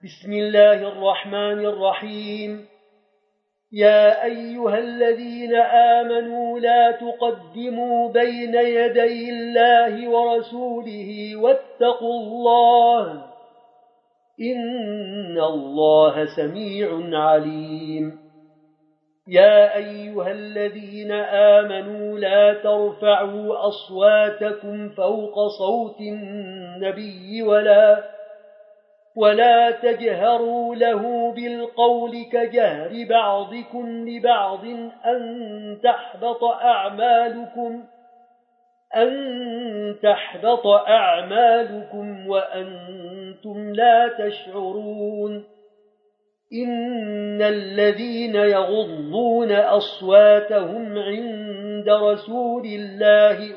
بسم الله الرحمن الرحيم. يا أيها الذين آمنوا لا تقدموا بين يدي الله ورسوله واتقوا الله إن الله سميع عليم. يا أيها الذين آمنوا لا ترفعوا أصواتكم فوق صوت النبي ولا تجهروا له بالقول كجهر بعضكم لبعض أن تحبط أعمالكم وأنتم لا تشعرون. إن الذين يغضون أصواتهم عند رسول الله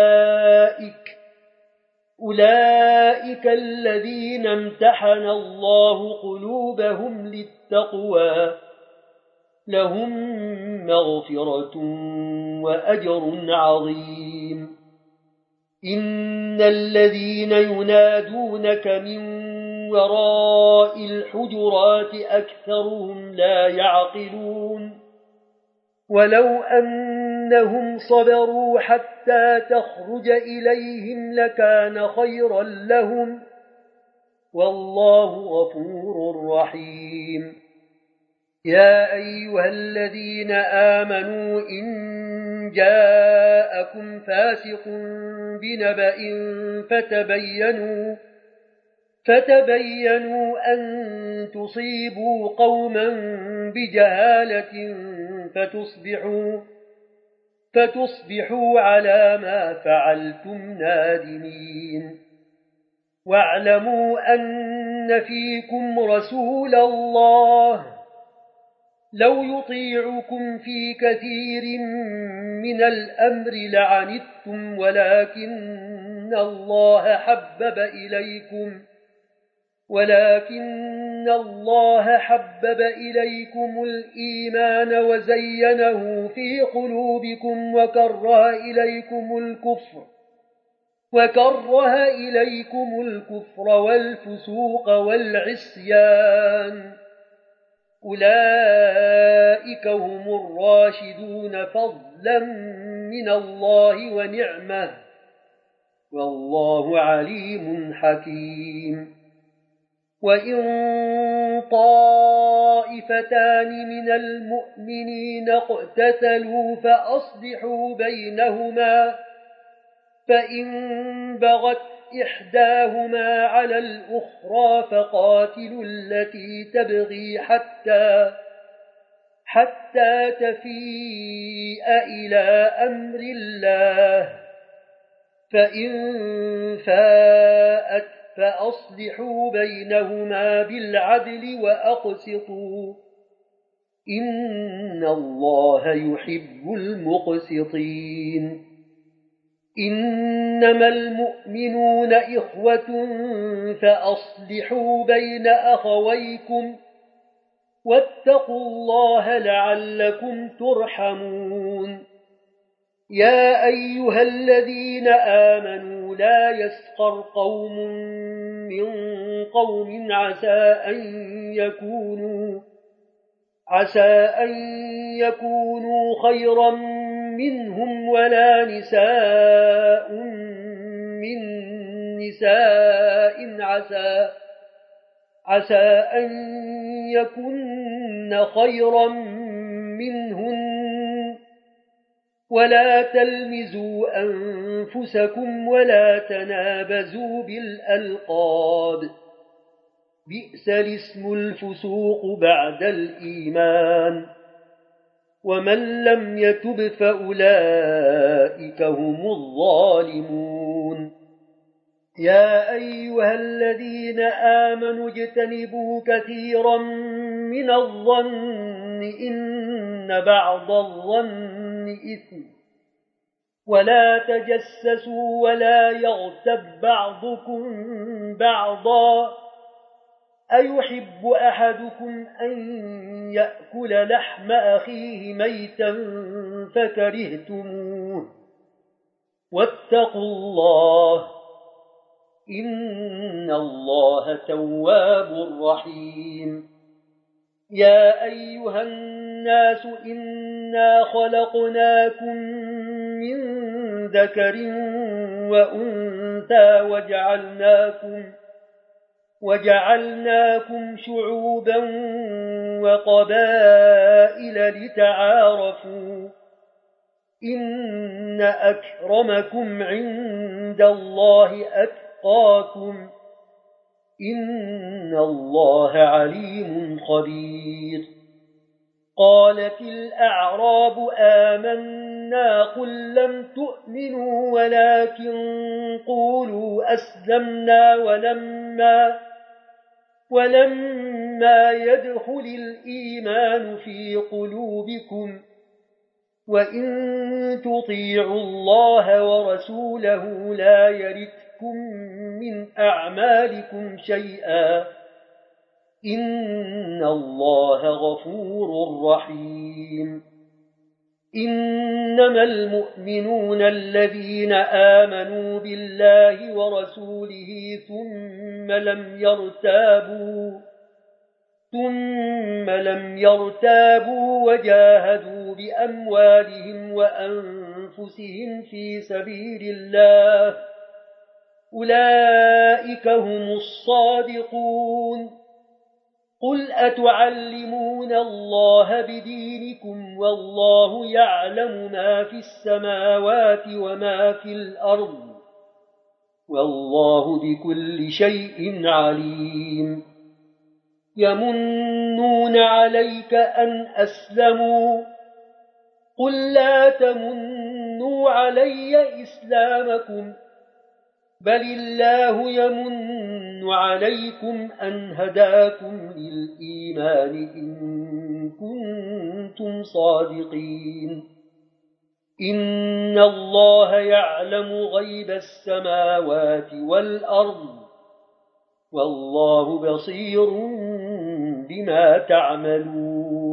أولئك الذين امتحن الله قلوبهم للتقوى لهم مغفرة وأجر عظيم. إن الذين ينادونك من وراء الحجرات أكثرهم لا يعقلون. ولو أنهم صبروا حتى تخرج إليهم لكان خيرا لهم والله غفور رحيم. يا أيها الذين آمنوا إن جاءكم فاسق بنبأ فتبينوا أن تصيبوا قوما بجهالة فتصبحوا على ما فعلتم نادمين. واعلموا أن فيكم رسول الله لو يطيعكم في كثير من الأمر لعنتم ولكن الله حبب إليكم الإيمان وزينه في قلوبكم وكره إليكم الكفر والفسوق والعصيان أولئك هم الراشدون فضلا من الله ونعمه والله عليم حكيم. وإن طائفتان من المؤمنين اقتتلوا فأصلحوا بينهما فإن بغت إحداهما على الأخرى فقاتلوا التي تبغي حتى تفيء إلى أمر الله فإن فاءت فأصلحوا بينهما بالعدل وأقسطوا إن الله يحب المقسطين. إنما المؤمنون إخوة فأصلحوا بين أخويكم واتقوا الله لعلكم ترحمون. يا أيها الذين آمنوا لا يسخر قوم من قوم عسى أن يكونوا خيرا منهم ولا نساء من نساء عسى أن يكن خيرا منهن ولا تلمزوا أنفسكم ولا تنابزوا بالألقاب بئس الاسم الفسوق بعد الإيمان ومن لم يتب فأولئك هم الظالمون. يا أيها الذين آمنوا اجتنبوا كثيرا من الظن إن بعض الظن إثم ولا تجسسوا ولا يغتب بعضكم بعضا أيحب أحدكم أن يأكل لحم أخيه ميتا فكرهتموه واتقوا الله إن الله تواب رحيم يا أيها الناس إنا خلقناكم من ذكر وأنثى وجعلناكم شعوبا وقبائل لتعارفوا إن أكرمكم عند الله أتقاكم إن الله عليم خبير قالت الأعراب آمنا قل لم تؤمنوا ولكن قولوا أسلمنا ولما يدخل الإيمان في قلوبكم وإن تطيعوا الله ورسوله لا يلتكم من أعمالكم شيئا إن الله غفور رحيم إنما المؤمنون الذين آمنوا بالله ورسوله ثم لم يرتابوا وجاهدوا بأموالهم وأنفسهم في سبيل الله أولئك هم الصادقون قل أتعلمون الله بدينكم والله يعلم ما في السماوات وما في الأرض والله بكل شيء عليم يمنون عليك أن أسلموا قل لا تمنوا علي إسلامكم بل الله يمن عليكم أن هداكم للإيمان إن كنتم صادقين إن الله يعلم غيب السماوات والأرض والله بصير بما تعملون